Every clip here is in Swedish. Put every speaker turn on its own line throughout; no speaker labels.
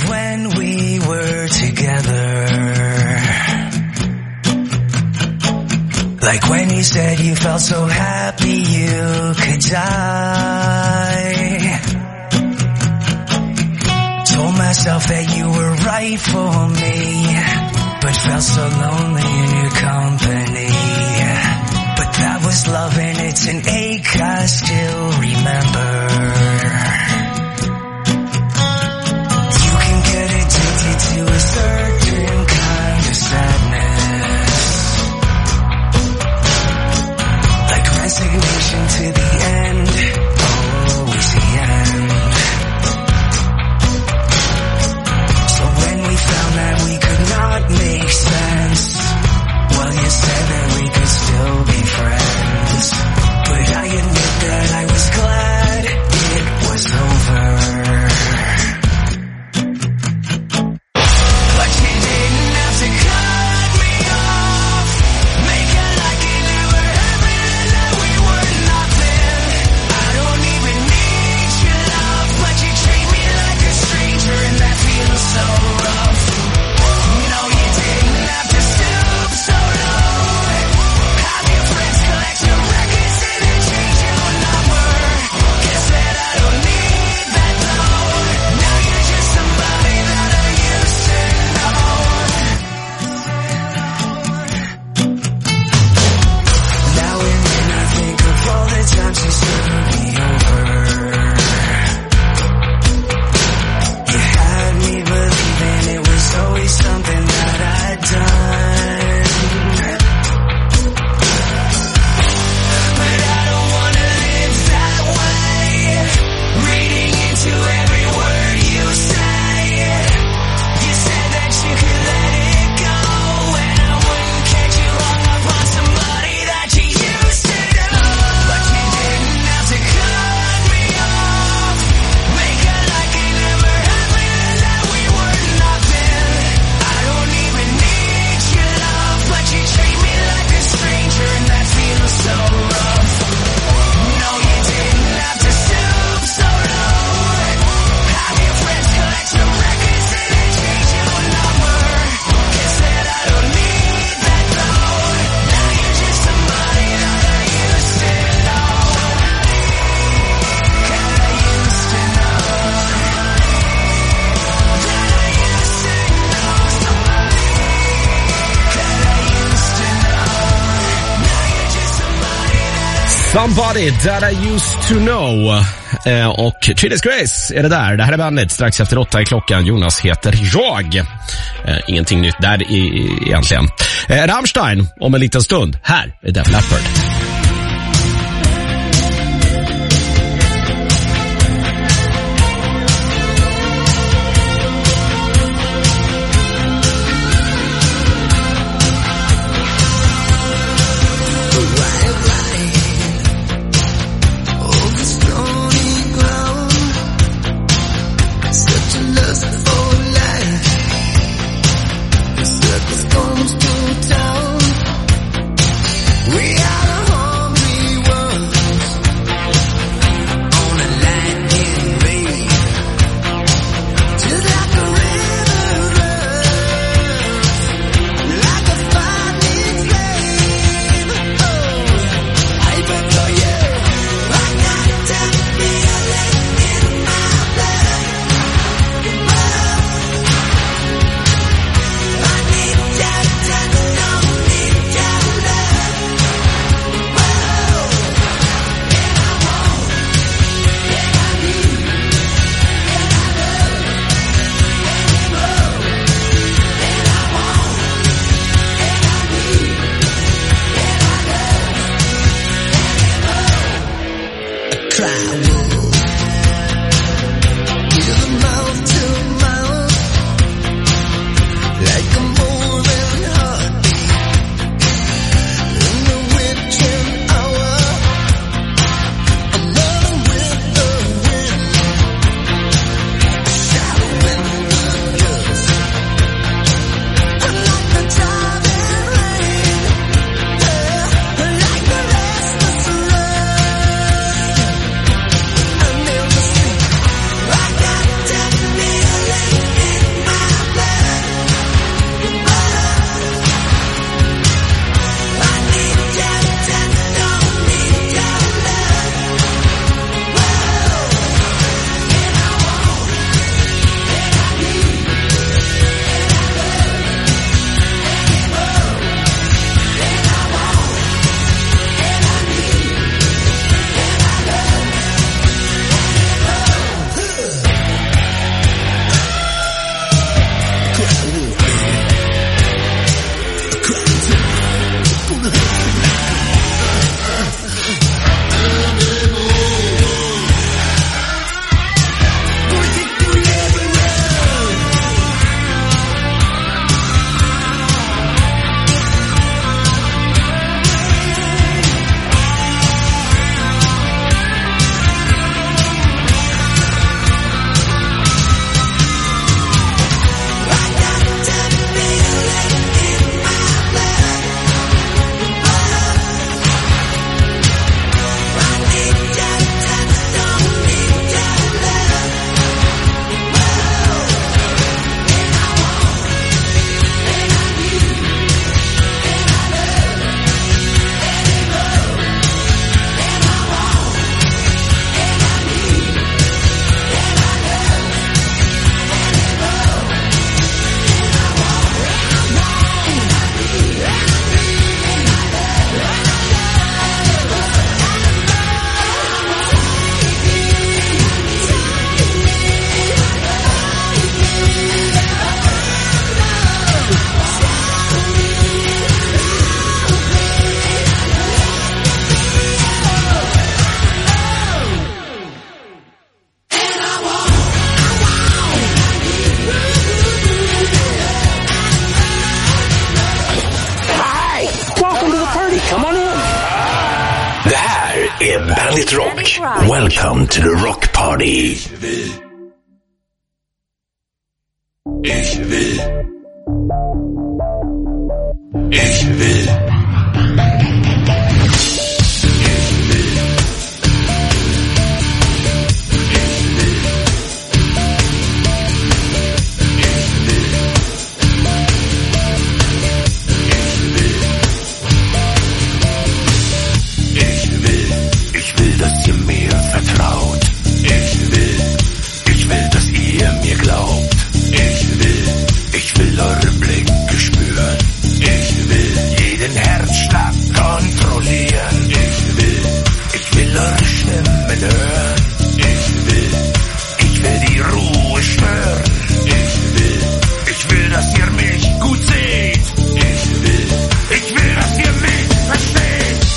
when we were together. Like when you said you felt so happy you could die. Told myself that you were right for me, but felt so lonely in your company. But that was love and it's an ache I still remember. You can get addicted to a certain kind of sadness, like resignation to the end, always the end. So when we found that we could not make sense, well, you said that we could still be friends. But I admit that I was glad it was over. But you didn't have to cut me off, make it like it never happened and that we were nothing. I don't even need your love, but you treat me like a stranger and that feels so rough. No, you didn't have to stoop so low, have your friends collect your records and then change your number. Guess that I don't need that though. Now you're just somebody that I used to know. Now and then I think of all the times you screwed me over. You had me believing it was always something that I'd done. But I don't wanna live that way, reading into every word you say. You said that you could let it go, and I wouldn't catch you hung up on somebody that you used to know. But you didn't have to cut me off, make it like it never happened and that we were nothing. I don't even need your love, but you treat me like a stranger and that feels so rough. No, you didn't have to stoop so low, have your friends collect your records and then change your number. Guess that I don't need that though. Now you're just somebody that I used to know. That I used to know. That I used to know. Somebody that I used to know. Now you're just somebody that I
Used to Know. Och Chillis Grace är det där. Det här är bandet strax efter 8 i klockan. Jonas heter jag. Ingenting nytt där egentligen. Rammstein om en liten stund. Här är Def Leppard.
over stony ground, such a lust for life. The circus comes to town. We are
Bandit Rock. Welcome to the rock party.
Ich will. Ich will.
Dass ihr mir vertraut. Ich will, dass ihr mir glaubt. Ich will eure Blicke spüren. Ich will jeden Herzschlag kontrollieren. Ich will eure Stimmen hören. Ich will die Ruhe stören. Ich will, dass ihr mich gut seht. Ich will, dass ihr mich versteht.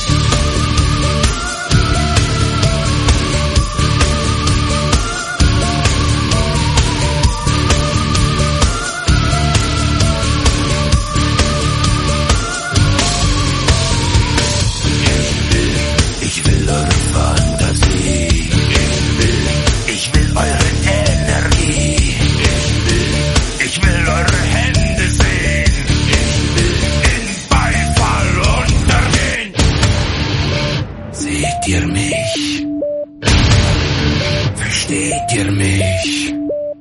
Versteht ihr mich?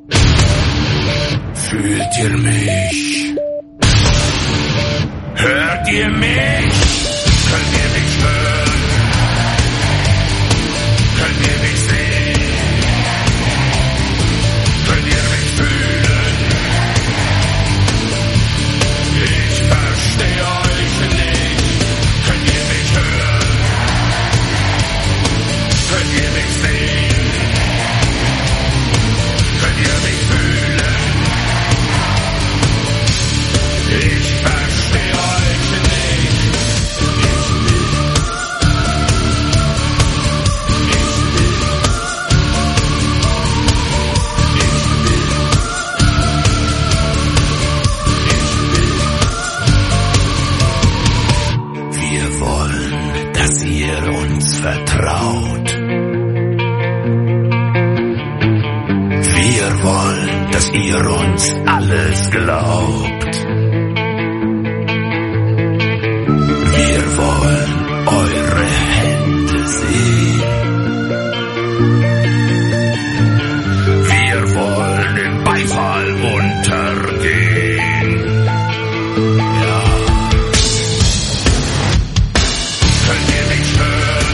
Fühlt ihr mich? Hört ihr mich? Könnt ihr mich hören? Könnt ihr mich sehen? Könnt ihr mich fühlen? Ich verstehe euch nicht. Könnt ihr mich hören? Könnt ihr mich sehen? Könnt ihr mich fühlen? Ich verstehe euch nicht. Wir wollen, dass ihr uns vertraut. Wir wollen, dass ihr uns alles glaubt. Wir wollen eure Hände sehen. Wir wollen im Beifall untergehen. Ja. Könnt ihr mich hören?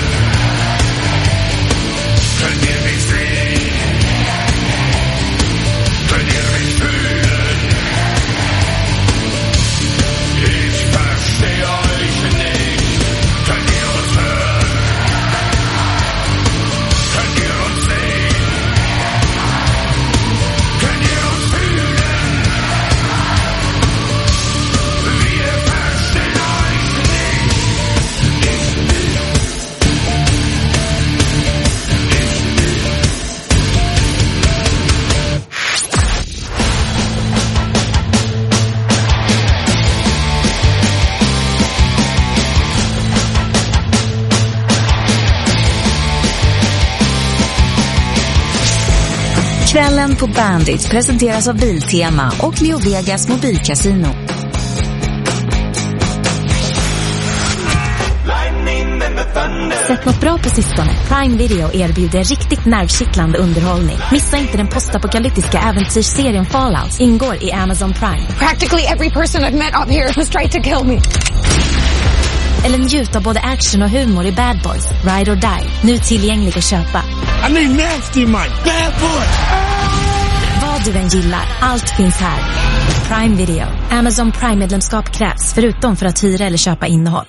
Könnt ihr mich sehen? Könnt ihr mich fühlen? Ich verstehe euch nicht. Könnt ihr uns hören? Könnt ihr uns sehen? Könnt ihr uns fühlen? Wir verstehen euch nicht.
Kvällen på Bandit presenteras av Biltema och Leo Vegas mobilkasino. Sett något bra på sistone. Prime Video erbjuder riktigt nervkittlande underhållning. Missa inte den postapokalyptiska äventyrsserien Fallout. Ingår i Amazon Prime.
Practically every person I've met up here has tried to kill me.
Eller njut av både action och humor i Bad Boys, Ride or Die. Nu tillgänglig att köpa.
I need nasty Mike. Bad boy.
Vad du än gillar, allt finns här. Prime Video. Amazon Prime-medlemskap krävs förutom för att hyra eller köpa innehåll.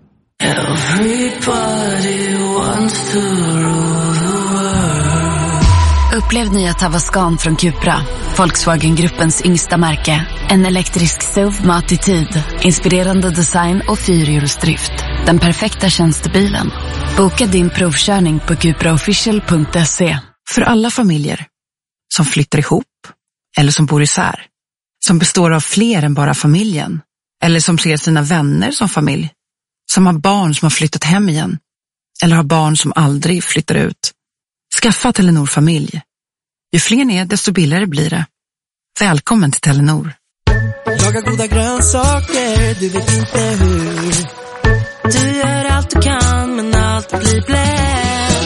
Everybody wants to rule the world.
Upplev nya Tavascan från Cupra, Volkswagen-gruppens yngsta märke. En elektrisk SUV med attityd, inspirerande design och 4-hjulsdrift. Den perfekta tjänstebilen. Boka din provkörning på cupraofficial.se.
För alla familjer som flyttar ihop eller som bor isär, som består av fler än bara familjen, eller som ser sina vänner som familj, som har barn som har flyttat hem igen, eller har barn som aldrig flyttar ut. Skaffa Telenor familj. Ju fler ni är, desto billigare blir det. Välkommen till Telenor.
Laga goda grönsaker, du vet inte hur. Du gör allt du kan, men allt blir blöd.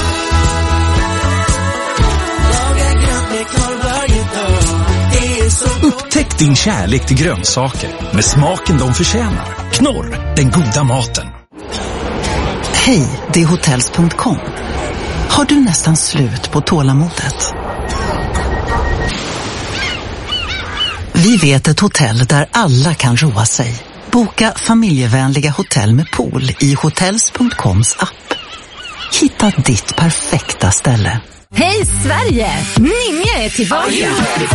Laga grönt med knorr varje dag. Det är så.
Upptäck din kärlek till grönsaker med smaken de förtjänar. Knorr, den goda maten.
Hej, det är hotels.com. Har du nästan slut på tålamodet? Vi vet ett hotell där alla kan roa sig. Boka familjevänliga hotell med pool i hotels.coms app. Hitta ditt perfekta ställe.
Hej Sverige! Ninja är tillbaka!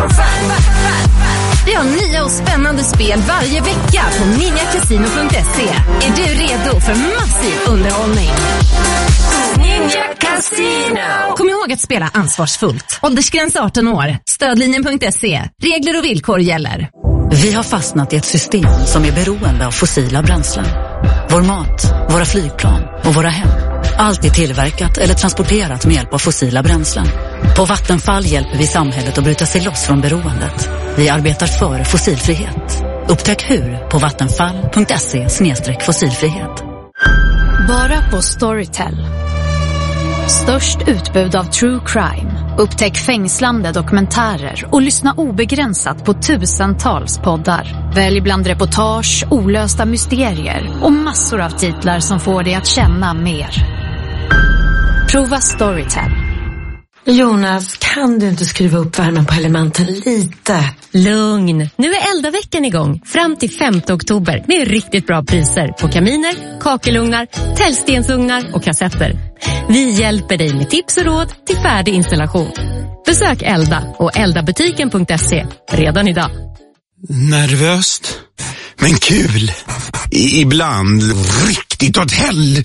Vi har nya och spännande spel varje vecka på ninjacasino.se. Är du redo för massiv underhållning? Ninja Casino! Kom ihåg att spela ansvarsfullt. Åldersgräns 18 år. Stödlinjen.se. Regler och villkor gäller.
Vi har fastnat i ett system som är beroende av fossila bränslen. Vår mat, våra flygplan och våra hem. Allt är tillverkat eller transporterat med hjälp av fossila bränslen. På Vattenfall hjälper vi samhället att bryta sig loss från beroendet. Vi arbetar för fossilfrihet. Upptäck hur på vattenfall.se/fossilfrihet.
Bara på Storytel. Störst utbud av true crime. Upptäck fängslande dokumentärer och lyssna obegränsat på tusentals poddar. Välj bland reportage, olösta mysterier och massor av titlar som får dig att känna mer. Prova Storytel.
Jonas, kan du inte skruva upp värmen på elementen lite?
Lugn. Nu är Elda-veckan igång. Fram till 5 oktober med riktigt bra priser på kaminer, kakelugnar, tällstensugnar och kassetter. Vi hjälper dig med tips och råd till färdig installation. Besök Elda och eldabutiken.se redan idag.
Nervöst, men kul. Ibland riktigt åt hell.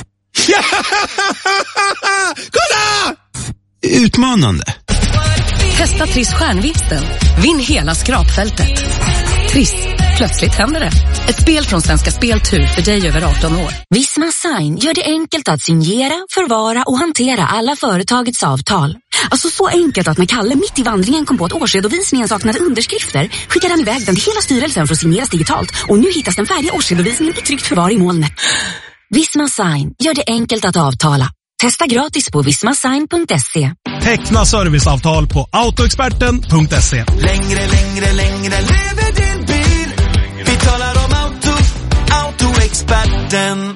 Kolla! Utmanande.
Testa Triss stjärnvinsten. Vinn hela skrapfältet. Triss. Plötsligt händer det. Ett spel från Svenska Speltur för dig över 18 år.
Visma Sign gör det enkelt att signera, förvara och hantera alla företagets avtal. Alltså så enkelt att när Kalle mitt i vandringen kom på att årsredovisningen saknade underskrifter skickade han iväg den till hela styrelsen för att signeras digitalt. Och nu hittas den färdiga årsredovisningen i tryggt förvar i molnet. Visma Sign gör det enkelt att avtala. Testa gratis på vismasign.se.
Teckna serviceavtal på autoexperten.se.
Längre lever din bil. Vi talar om Autoexperten.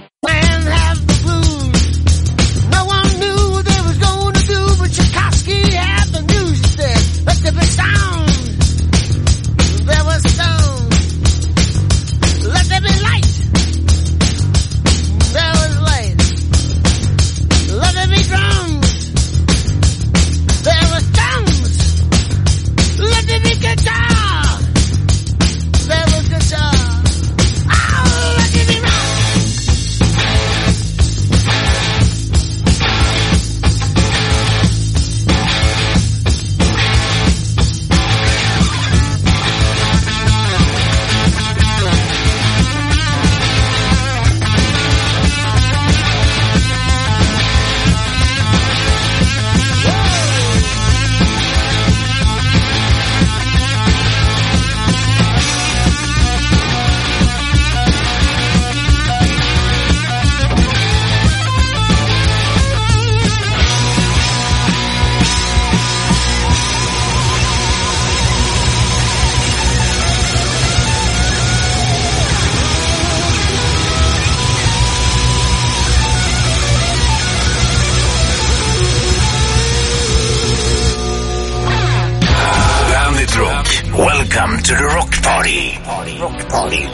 Welcome to the Rock Party. Rock Party.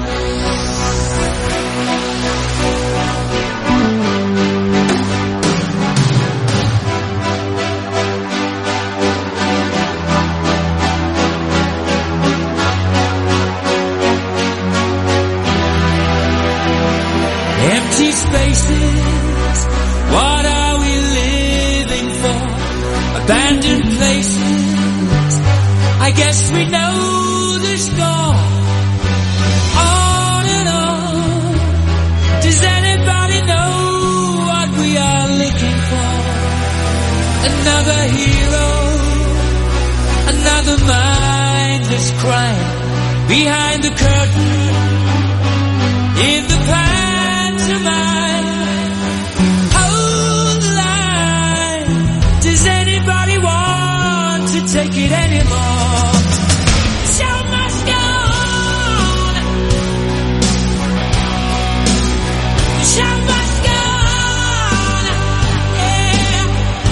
Empty spaces, what are we living for? Abandoned places, I guess we know the score. On and on, does anybody know what Another hero, another mindless crime. Behind the curtain, in the pantomime. Hold the line. Does anybody want to take it anymore? The show must go on. The show must go on. Yeah.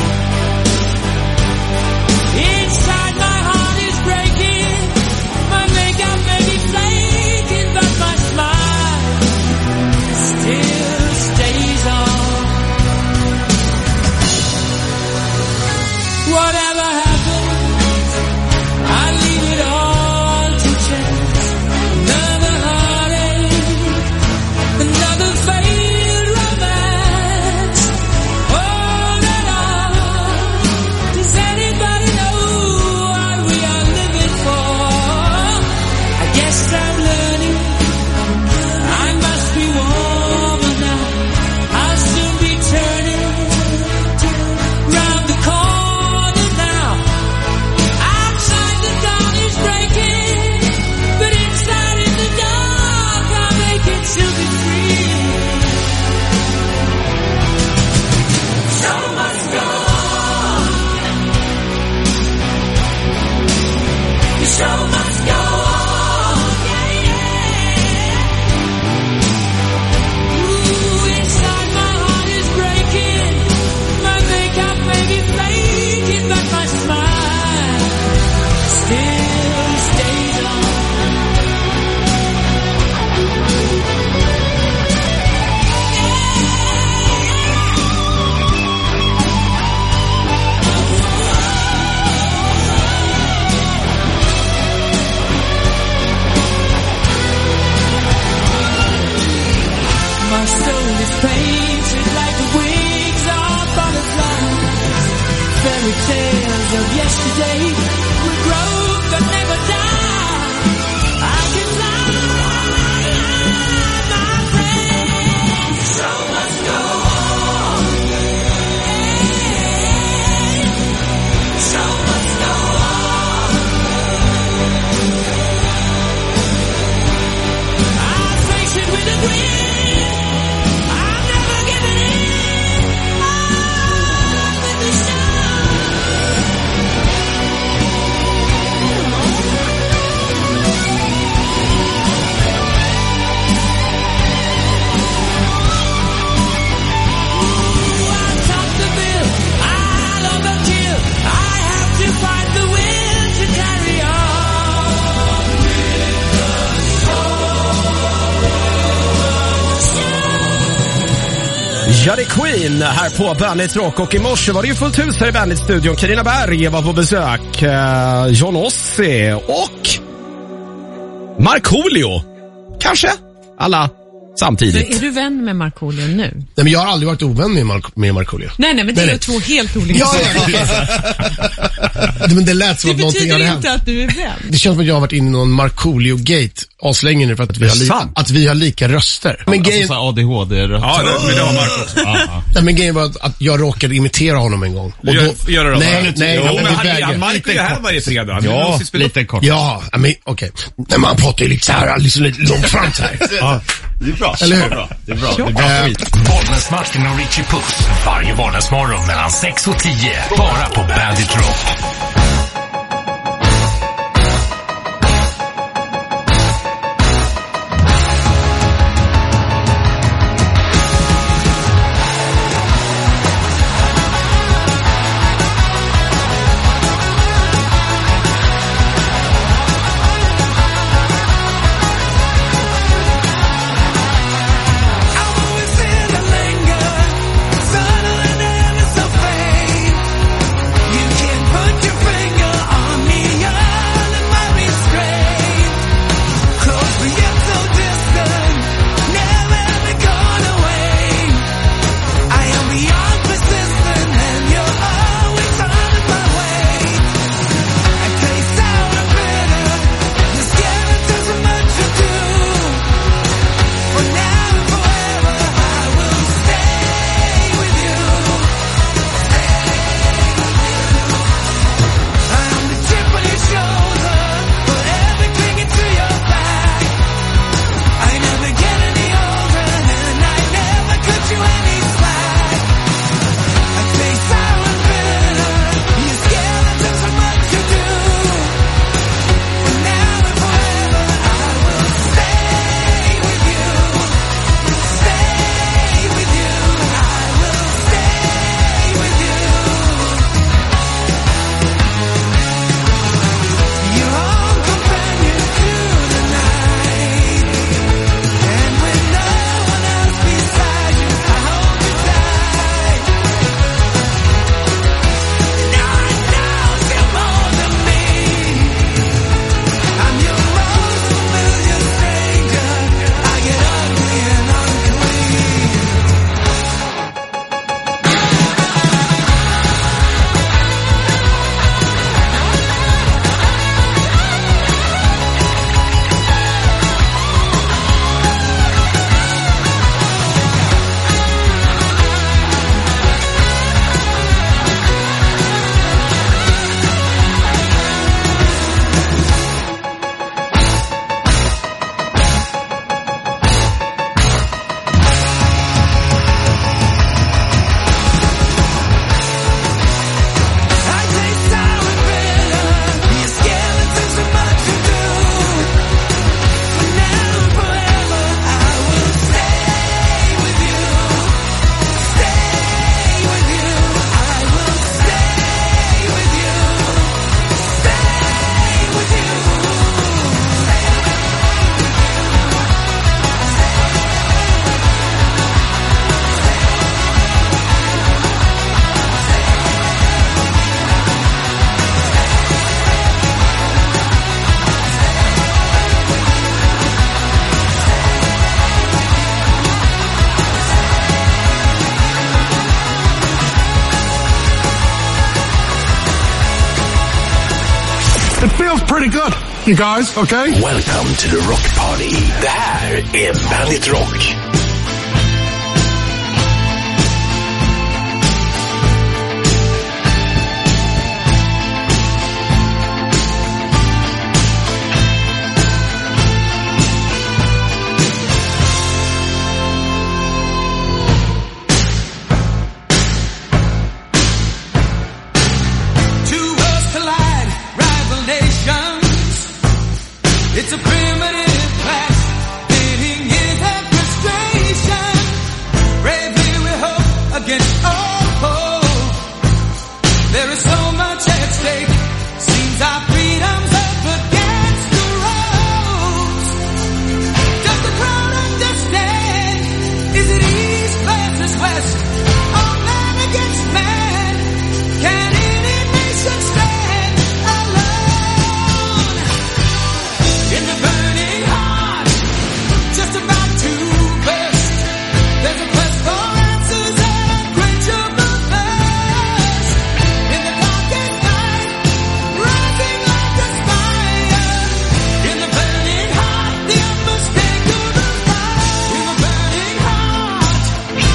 Inside my heart is breaking. My makeup may be flaking, but my smile still stays on. Whatever happens, I leave it all to chance. Another heartache, another failed romance. On and on. Does anybody know what we are living for? I guess I'm learning. I must be warmer now. I'll soon be turning round the corner now. Outside the dawn is breaking, but inside in the dark I'll make it to be free. Show must go on. The show must go on. Yeah, yeah. Ooh, inside my heart is breaking. My makeup may be flaking, but my smile still stays on. My soul is painted like the wings of butterflies. Fairy tales of yesterday will grow but never die. I can fly, my friend. The show must go on. The show must go on. I'll face it with a grin. I'm never giving in. I'm with the show. I'll top the bill. I'll overkill. I have to find the will to carry on with the
Ja, det är Queen här på Bandit Rock. Och i morse var det ju fullt hus här i Bandit-studion. Carina Berg var på besök. John Ossie och Markoolio. Kanske alla samtidigt.
Så är du vän med Markoolio nu?
Nej, men jag har aldrig varit ovän med Markoolio.
Nej, men det är två helt olika saker.
Men det lät som att någonting hade hänt.
Det betyder inte att du är vän.
Det känns som att jag har varit inne i någon Markoolio-gate aslänge nu för att vi har lika röster. Men grejen...
Alltså ADHD-röster.
Ja, det har Mark också.
Nej, men grejen var att jag råkade imitera honom en gång. Och då...
Gör det då?
Nej.
Men Mark är ju här varje fredag.
Ja, lite kort. Ja, men okej. Nej, man pratar ju lite så här, liksom lite långt fram så här.
Ja, det är bra.
Eller hur?
Det är bra skit.
Bollnäs Martin och Richie Puss varje vardagsmorgon mellan 6 och 10. Bara på Bandit Rock.
Subtly never so fade. You can put your
pretty good, you guys, okay?
Welcome to the Rock Party. Det här är Bandit Rock.
It's a primitive clash, pitting in their frustration. Bravely we hope against all hope. There is so much at stake. Seems our freedom's up against the ropes. Does the crowd understand? Is it east versus west? All man against man? Can any nation stand alone? In the burning heart, just about to burst, there's a quest for answers and unquenchable thirst. In the darkest night, rising like a fire. In the burning heart, the unmistakable light. In the burning heart.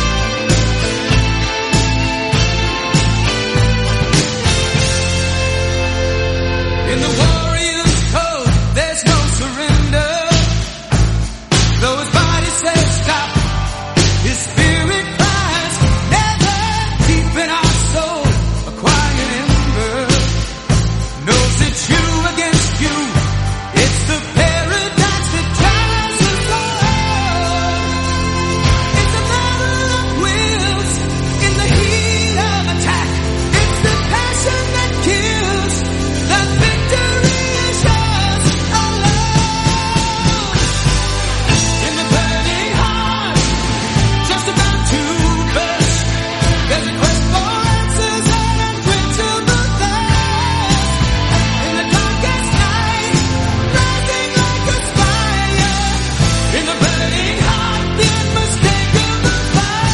In the warrior's code, there's no surrender. Though his body says stop, his spirit cries never. Deep in our soul, a quiet ember knows it's you against you. It's the paradox that drives us all. It's a battle of wills in the heat of attack. It's the passion that kills. The victory is yours alone. In the burning heart, just about to burst, there's a quest for answers and unquenchable thirst. In the darkest night, rising like a fire. In the burning heart, the unmistakable fire.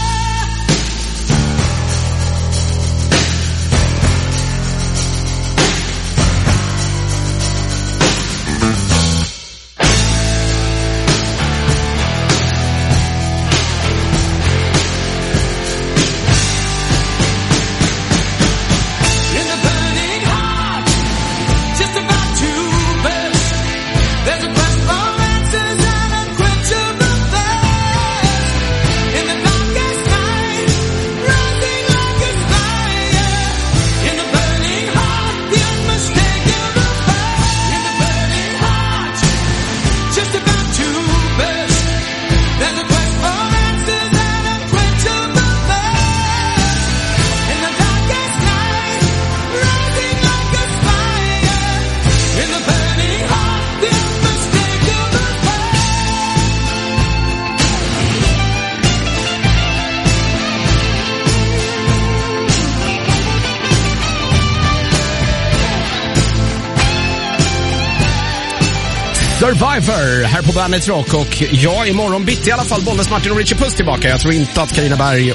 In the burning heart, just about to burst, there's a quest for answers and unquenchable thirst. In the darkest night, rising like a fire. In the burning heart, the unmistakable fire. In the burning heart, just about to burst, there's a quest for answers and unquenchable thirst. In the darkest night, rising like a fire. In the burning heart, the unmistakable fire.
Survivor här på Bandit Rock. Och ja, imorgon bitti i alla fall Bollnäs, Martin och Richie Puss tillbaka. Jag tror inte att Carina Berg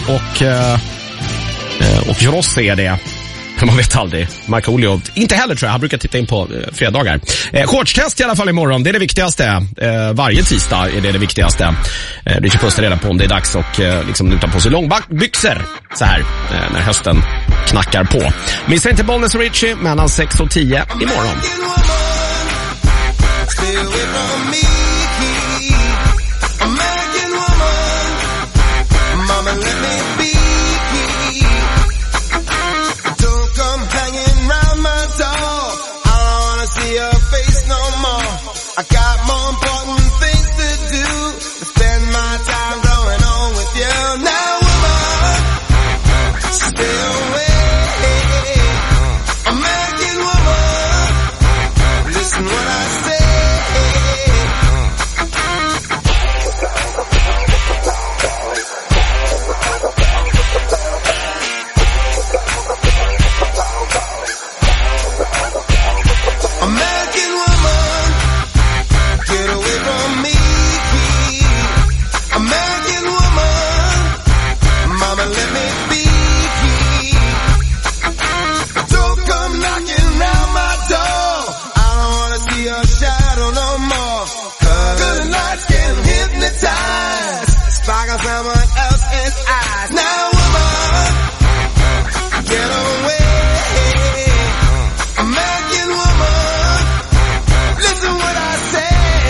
och Joros är det. Men man vet aldrig. Markoolio inte heller, tror jag. Han brukar titta in på fredagar. Shortstest i alla fall imorgon. Det är det viktigaste. Varje tisdag är det viktigaste. Richie Puss är redan på om det är dags och liksom luta på sig långbyxor så här när hösten knackar på. Missa inte Bollnäs och Richie mellan 6 och 10 imorgon.
Stay away from me, American woman. Mama, let me be. Don't come hanging round my door. I don't wanna see your face no more. I got more important things to do than spend my time growing on with you. Now, woman, stay away. American woman, listen what I say. American woman, get away.
Good night can hypnotize. Spark on someone else's eyes. Now woman, get away. American woman, listen what I say.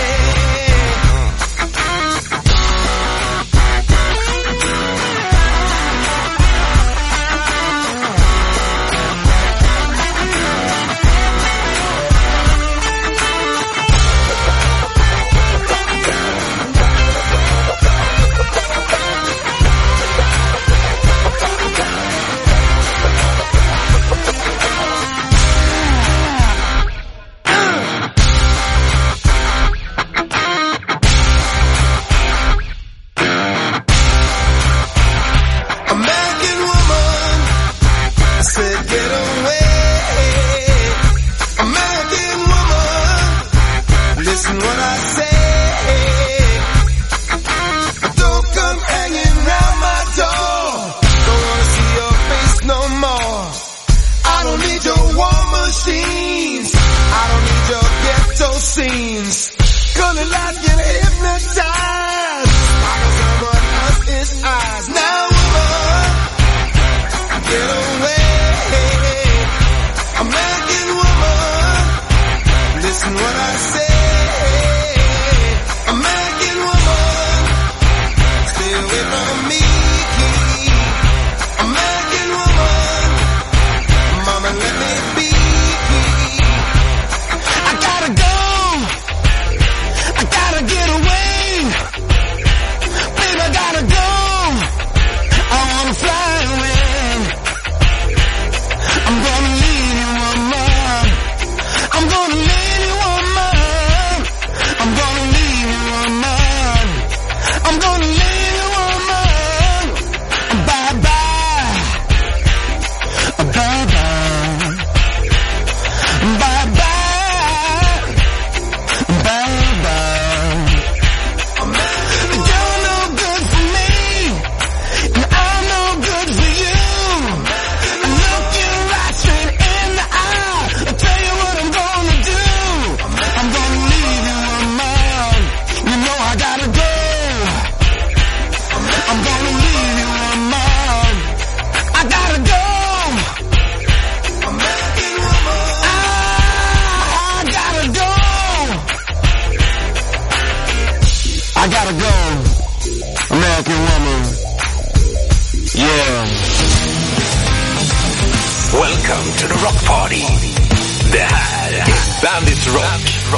Welcome to the Rock Party. Det här är Bandit Rock.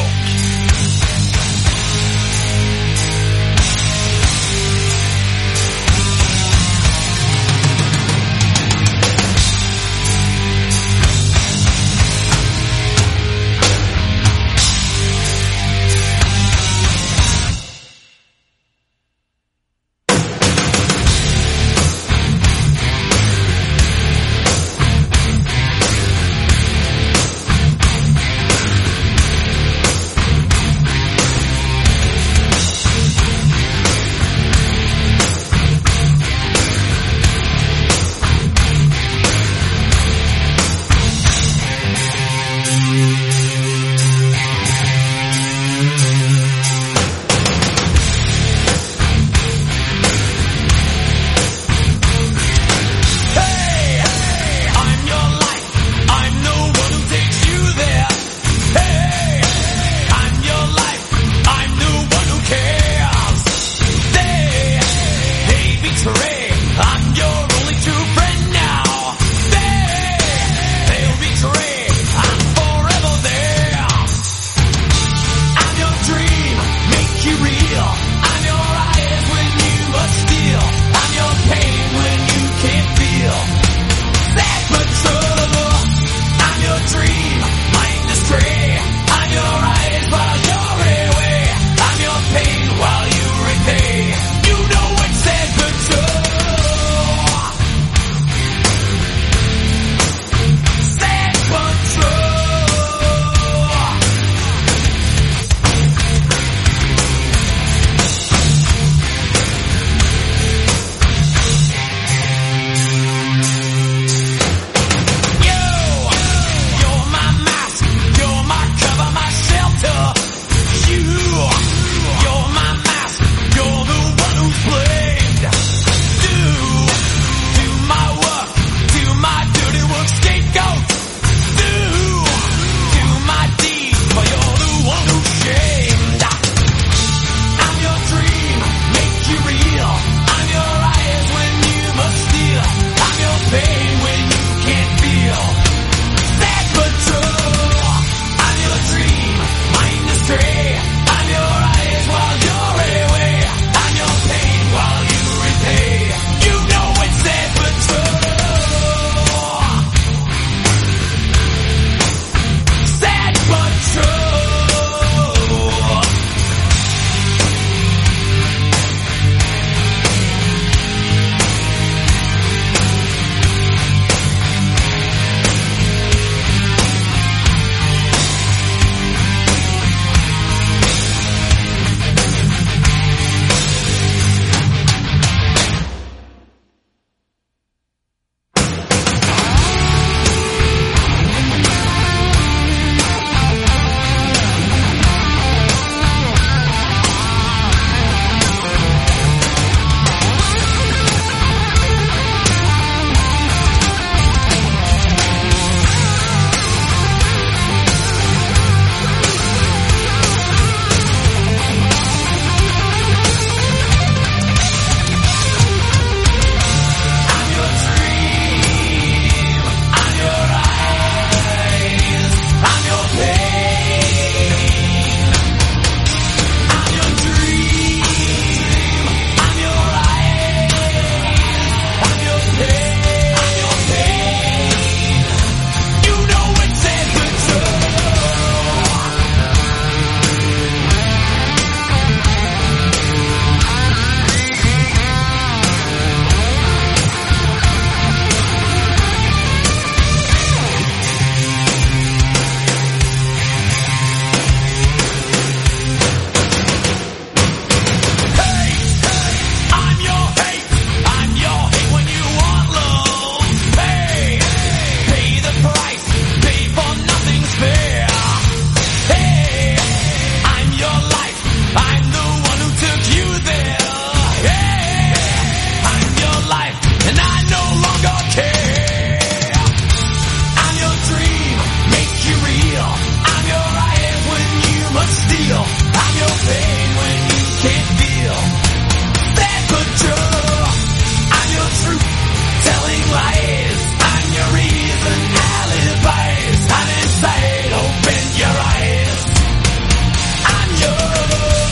steal. I'm your pain when you can't feel. Bad control. I'm your truth, telling lies. I'm your reason, alibis. I'm inside, open your eyes. I'm your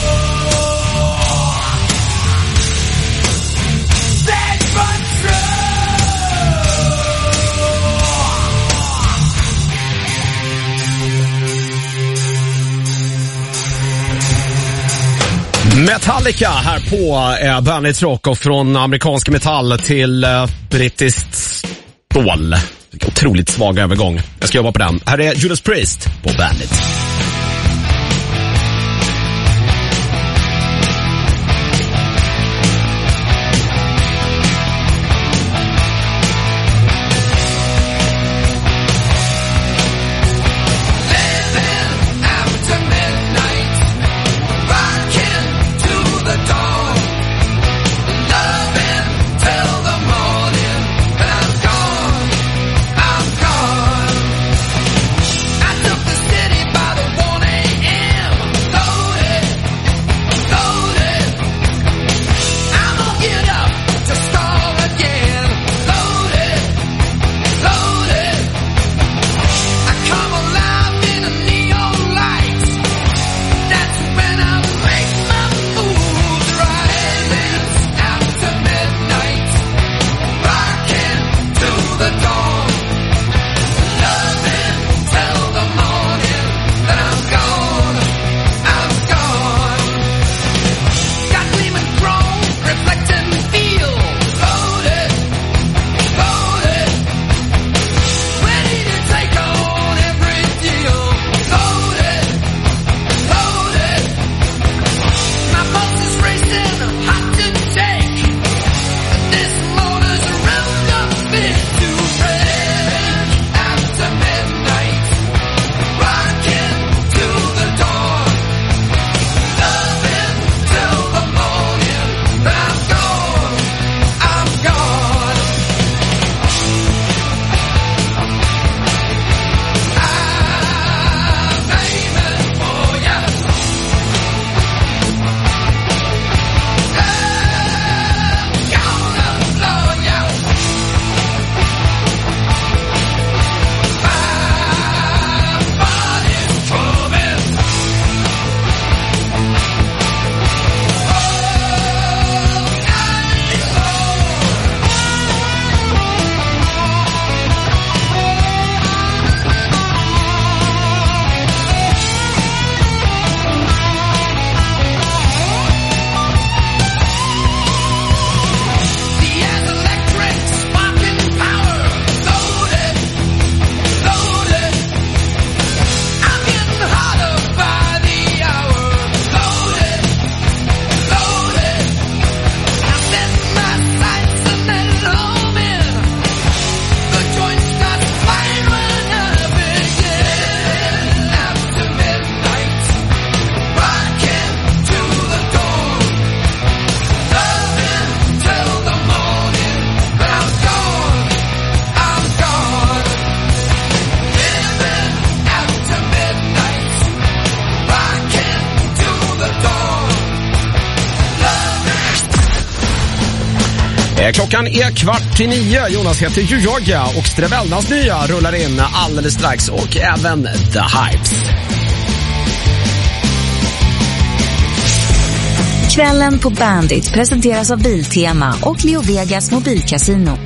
bad control.
Metallica här på Bandit Rock, och från amerikansk metall till brittiskt stål. Otroligt svag övergång. Jag ska jobba på den. Här är Judas Priest på Bandit. Klockan är 8:45. Jonas heter Jujoga och Strevelnas nya rullar in alldeles strax, och även The Hypes.
Kvällen på Bandit presenteras av Biltema och Leo Vegas mobilkasino.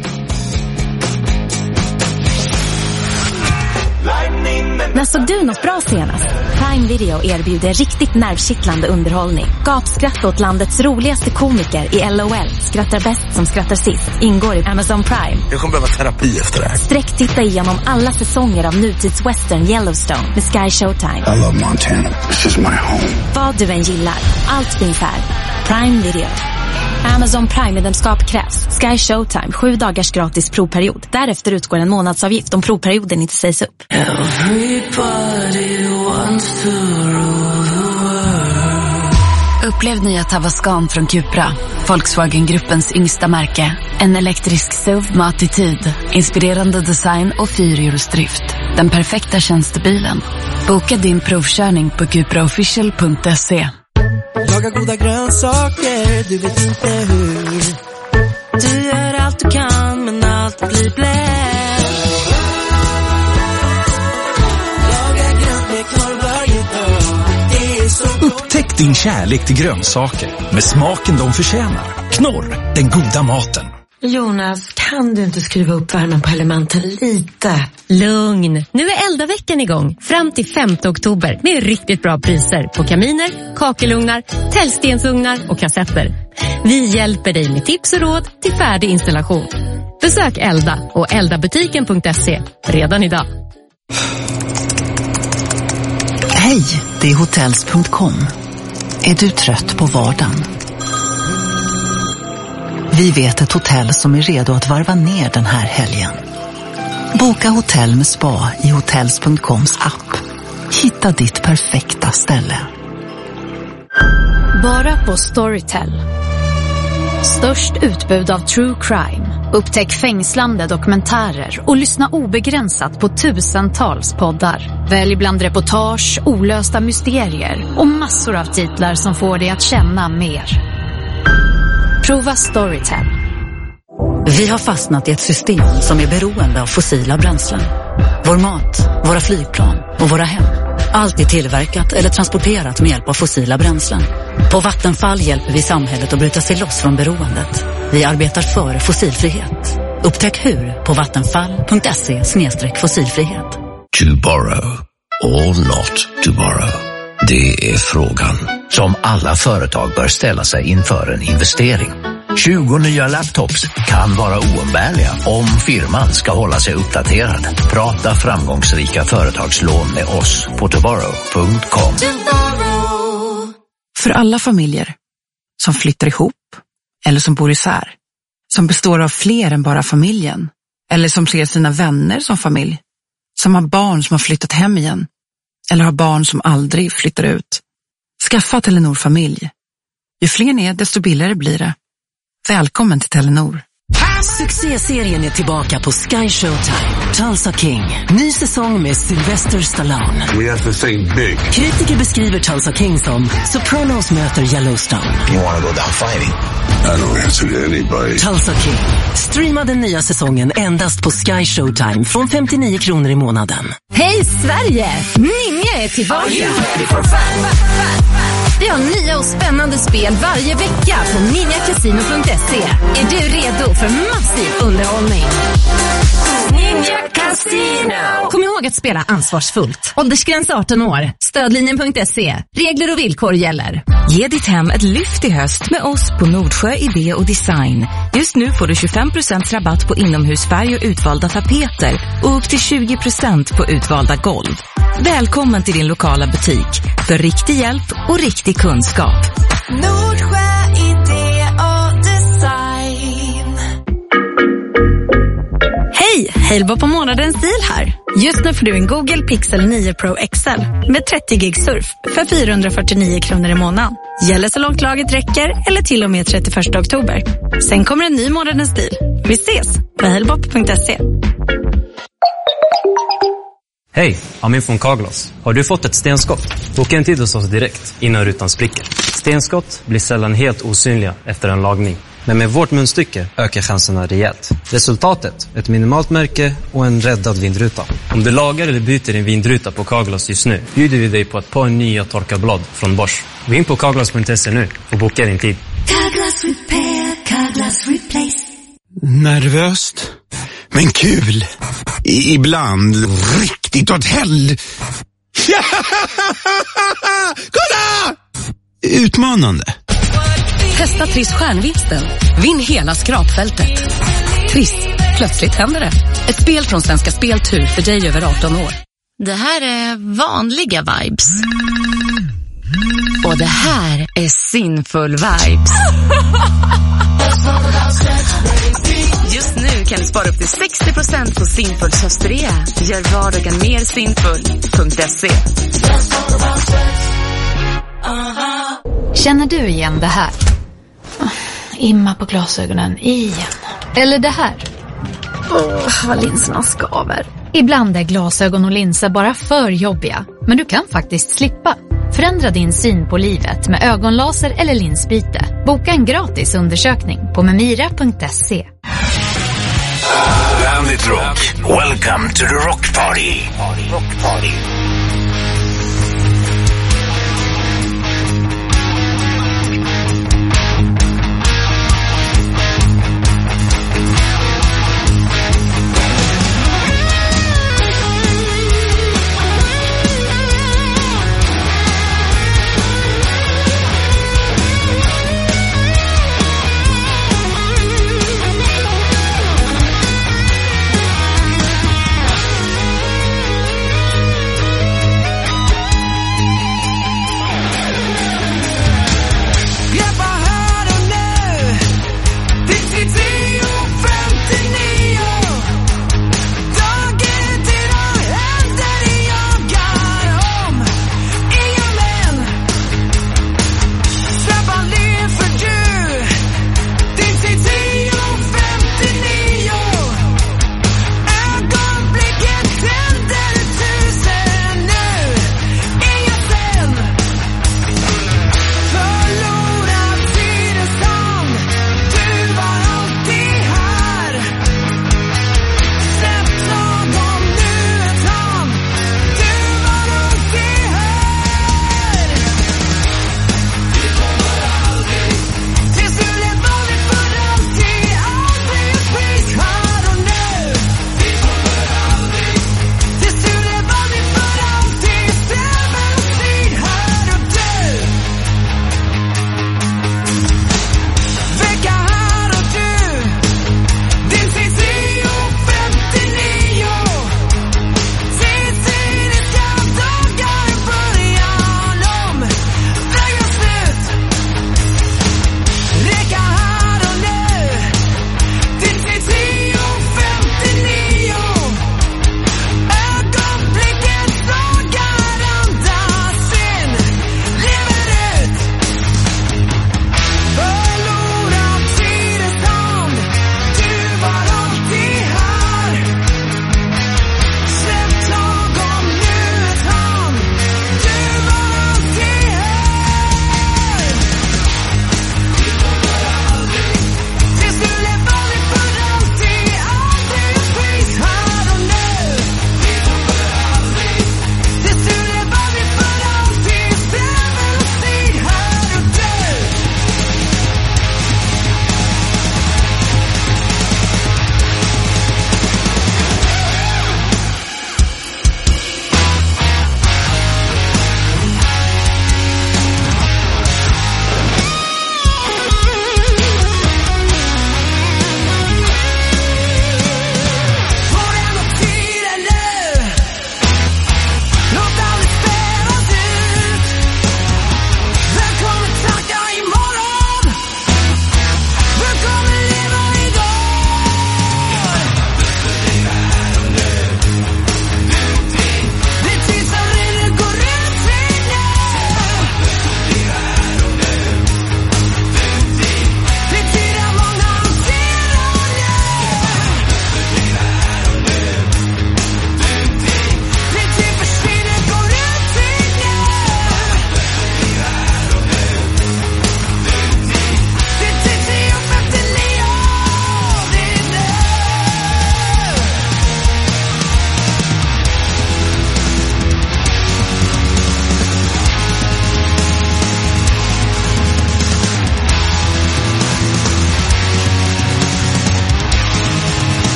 När såg du något bra senast? Prime Video erbjuder riktigt nervkittlande underhållning. Gapskratt åt landets roligaste komiker i LOL. Skrattar bäst som skrattar sist. Ingår i Amazon Prime.
Jag kommer behöva terapi efter det här.
Sträcktitta igenom alla säsonger av nutidswestern Yellowstone med Sky Showtime.
I love Montana. This is my home.
Vad du än gillar, allt finns här. Prime Video. Amazon Prime-medlemskap krävs. Sky Showtime, 7 dagars gratis provperiod. Därefter utgår en månadsavgift om provperioden inte sägs upp.
Upplev nya Tavascan från Cupra, Volkswagen-gruppens yngsta märke. En elektrisk SUV med attityd, inspirerande design och 4-hjulsdrift. Den perfekta tjänstebilen. Boka din provkörning på cupraofficial.se.
Laga goda grönsaker, du vet inte hur. Du gör allt du kan, men allt blir blöt. Laga grönt med korv varje dag. Det är så gott.
Upptäck din kärlek till grönsaker med smaken de förtjänar. Knorr, den goda maten.
Jonas, kan du inte skruva upp värmen på elementen lite?
Lugn. Nu är Elda-veckan igång. Fram till 5 oktober med riktigt bra priser på kaminer, kakelugnar, tällstensugnar och kassetter. Vi hjälper dig med tips och råd till färdig installation. Besök Elda och eldabutiken.se redan idag.
Hej, det är Hotels.com. Är du trött på vardagen? Vi vet ett hotell som är redo att varva ner den här helgen. Boka hotell med spa i Hotels.coms app. Hitta ditt perfekta ställe.
Bara på Storytel. Störst utbud av true crime. Upptäck fängslande dokumentärer och lyssna obegränsat på tusentals poddar. Välj bland reportage, olösta mysterier och massor av titlar som får dig att känna mer. Prova Storytel.
Vi har fastnat i ett system som är beroende av fossila bränslen. Vår mat, våra flygplan och våra hem. Allt är tillverkat eller transporterat med hjälp av fossila bränslen. På Vattenfall hjälper vi samhället att bryta sig loss från beroendet. Vi arbetar för fossilfrihet. Upptäck hur på vattenfall.se/fossilfrihet.
To borrow or not to borrow. Det är frågan som alla företag bör ställa sig inför en investering. 20 nya laptops kan vara oumbärliga om firman ska hålla sig uppdaterad. Prata framgångsrika företagslån med oss på toborrow.com.
För alla familjer som flyttar ihop eller som bor isär, som består av fler än bara familjen, eller som ser sina vänner som familj, som har barn som har flyttat hem igen eller har barn som aldrig flyttar ut. Skaffa Telenor familj. Ju fler ni är, desto billigare blir det. Välkommen till Telenor.
Succéserien är tillbaka på Sky Showtime. Tulsa King. Ny säsong med Sylvester Stallone.
We have to think big.
Kritiker beskriver Tulsa King som Sopranos möter Yellowstone.
You want to go down fighting? I don't answer to anybody.
Tulsa King. Streama den nya säsongen endast på Sky Showtime från 59 kronor i månaden.
Hej Sverige! Ninja är tillbaka! Vi har nya och spännande spel varje vecka på ninjakasino.se. Är du redo för massiv underhållning? Ninja Casino! Kom ihåg att spela ansvarsfullt. Åldersgräns 18 år. Stödlinjen.se. Regler och villkor gäller.
Ge ditt hem ett lyft i höst med oss på Nordsjö Idé och Design. Just nu får du 25% rabatt på inomhusfärg och utvalda tapeter och upp till 20% på utvalda golv. Välkommen till din lokala butik för riktig hjälp och riktig kunskap.
Nordsjö Idé och Design.
Hej! Halebop på månadens deal här. Just nu får du en Google Pixel 9 Pro XL med 30 gig surf för 449 kronor i månaden. Gäller så långt laget räcker eller till och med 31 oktober. Sen kommer en ny månadens deal. Vi ses på halebop.se.
Hej, Amin från Carglass. Har du fått ett stenskott? Boka en tid hos oss direkt innan rutan spricker. Stenskott blir sällan helt osynliga efter en lagning. Men med vårt munstycke ökar chanserna rejält. Resultatet, ett minimalt märke och en räddad vindruta. Om du lagar eller byter din vindruta på Carglass just nu bjuder vi dig på ett par nya torkarblad från Bosch. Gå in på carglass.se nu och boka din tid.
Carglass Repair, Carglass Replace.
Nervöst, men kul. Ibland riktigt åt hell. Kolla! Utmanande.
Testa Triss stjärnvinsten. Vinn hela skrapfältet. Triss, plötsligt händer det. Ett spel från Svenska Speltur för dig över 18 år.
Det här är vanliga vibes. Och det här är sinful vibes. Just nu kan du spara upp till 60% på Sinfuls höstrea. Gör vardagen mer sinful.se.
Känner du igen det här? Imma på glasögonen igen. Eller det här? Vad linserna skaver. Ibland är glasögon och linser bara för jobbiga, men du kan faktiskt slippa. Förändra din syn på livet med ögonlaser eller linsbyte. Boka en gratis undersökning på memira.se.
Bandit Rock. Welcome to the Rock Party. Rock Party.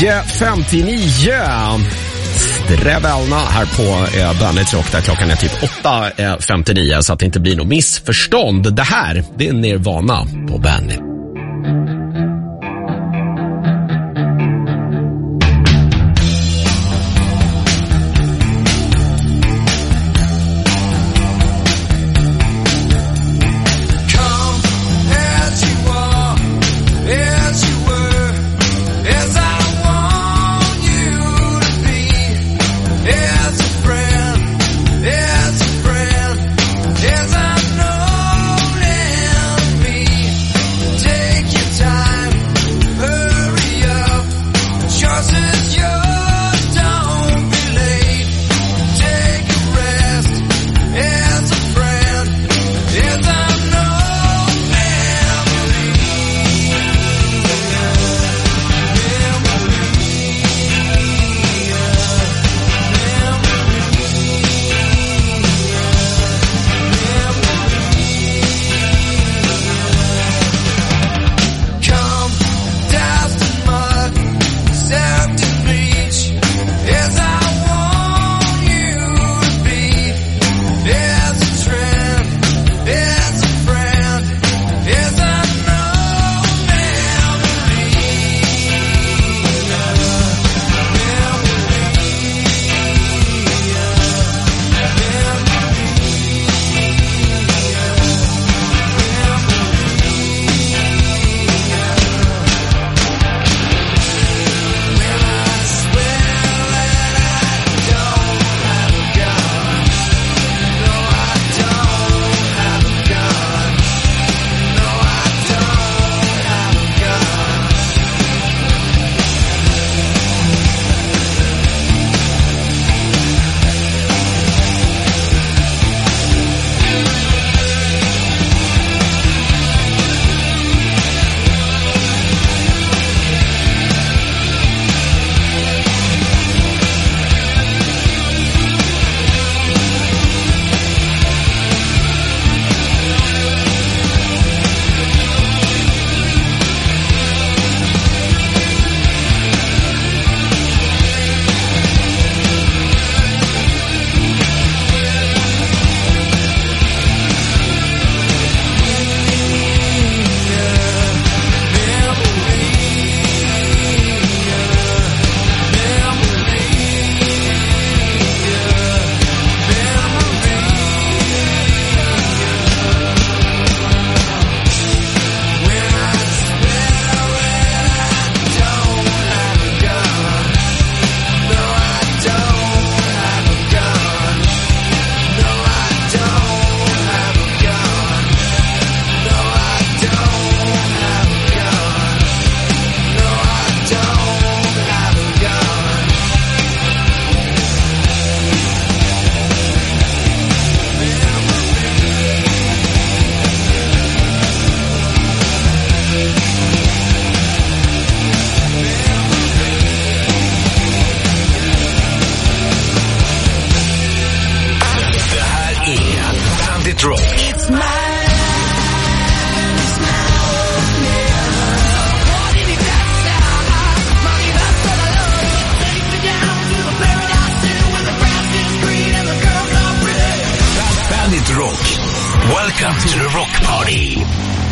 9:59. Strävelna här på Bandit Rock där klockan är typ 8:59 så att det inte blir något missförstånd. Det här, det är Nirvana på Bandit.
Bandit Rock. Bandit Rock. Welcome to the rock party.